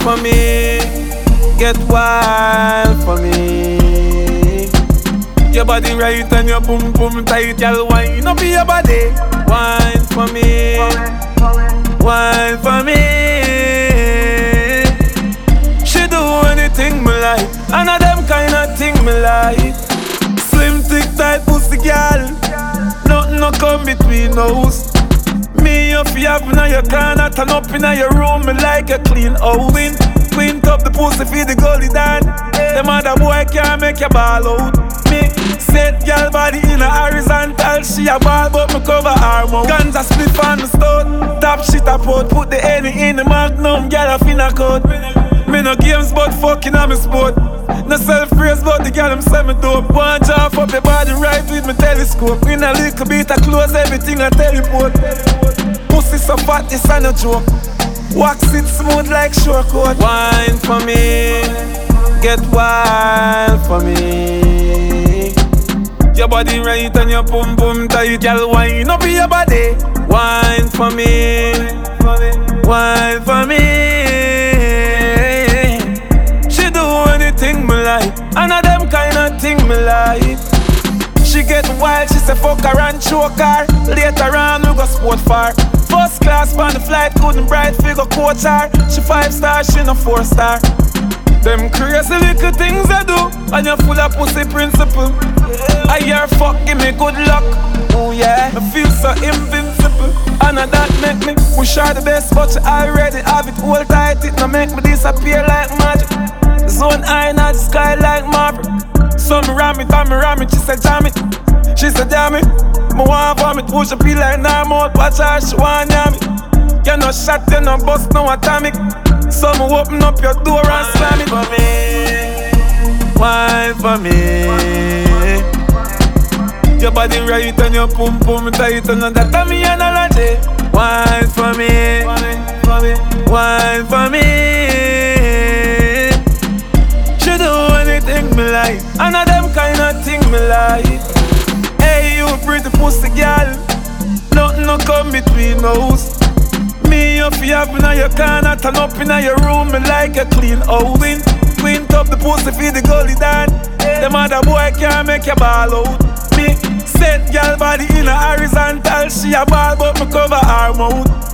for me, get wild for me. Your body right and your boom boom tight, girl. Wine up your body, wine for me, wine for me. She do anything me like, and of them kind of thing me like. Slim thick tight pussy girl, nothing no come between us. Me up you have in your corner, turn up in your room, me like a clean house. Clean up the pussy for the goalie down. Them other boy can't make you ball out. Me set girl body in a horizontal. She a ball but me cover her mouth. Guns a split on the stone, top shit a pot. Put the Henny in the magnum, girl a finna coat. Me no games but fucking on me sport. No self-praise but the girl them say me dope. One job up your body right with me telescope. In a little bit of clothes, everything I teleport. Pussy so fat it's a no joke. Wax it smooth like short coat. Wine for me, get wild for me. Your body right and your boom boom tight, girl. Wine up your body, wine for me, wine for me. She do anything me like, and of them kind of thing me like. She get wild, she say fuck her and choke her. Later on we go sport for. First class on the flight, couldn't bright figure coach her. She 5 star, she no 4 star. Them crazy little things I do, and you full of pussy principle. I hear fuck, give me good luck. Oh yeah, I feel so invincible. And that make me wish her the best, but she already have it. Hold tight, it no make me disappear like magic. Zone high in the sky like Marvel. So me ram it, she said jam it. She said damn it, me want vomit. Push up feel like normal, watch her, she want yam it. You no shot, you no bust, no atomic. So me open up your door and slam it. Wine for me. Your body right and your pum pum tight, and that me analogy. Wine for me, wine for me. She do anything me like, and of them kind of thing me like. Hey, you pretty pussy girl, nothing no come between us. Me up you have in your corner, turn up in your room, me like a clean house. Clean up the pussy for the goalie down. Them other boy can't make you ball out. Me set girl body in a horizontal. She a ball but me cover her mouth.